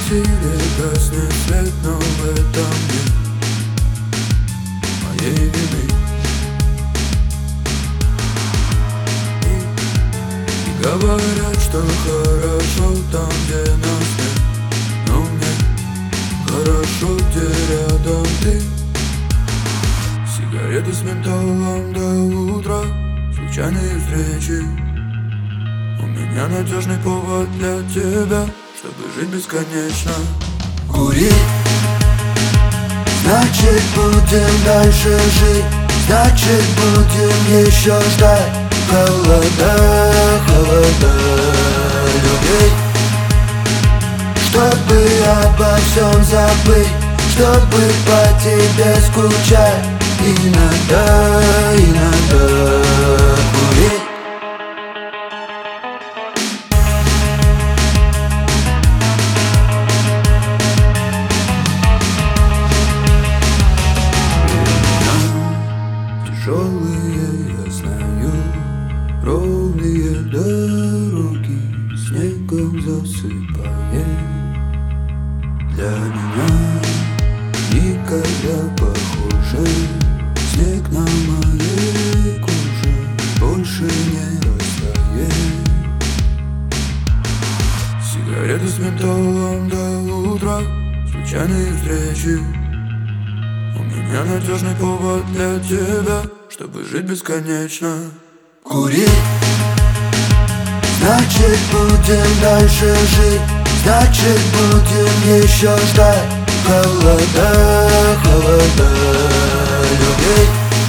квартире гаснет свет, но в этом нет моей вины. И говорят, что хорошо там, где нас нет, но мне хорошо, где рядом ты. Сигареты с ментолом до утра, случайные встречи. У меня надежный повод для тебя, чтобы жить бесконечно. Кури, значит будем дальше жить, значит будем еще ждать. Холода, холода, любви, чтобы обо всем забыть, чтобы по тебе скучать. Иногда, иногда кури. Тяжелые, я знаю, ровные дороги снегом засыпает. Для меня никогда похуже снег на моей коже больше не растает. Сигареты с ментолом до утра, случайные встречи. У меня надежный повод для тебя, чтобы жить бесконечно. Кури, значит будем дальше жить, значит будем еще ждать. Холода, холода, любви,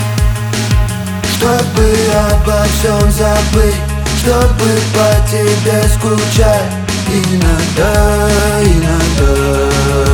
чтобы обо всем забыть, чтобы по тебе скучать. Иногда, иногда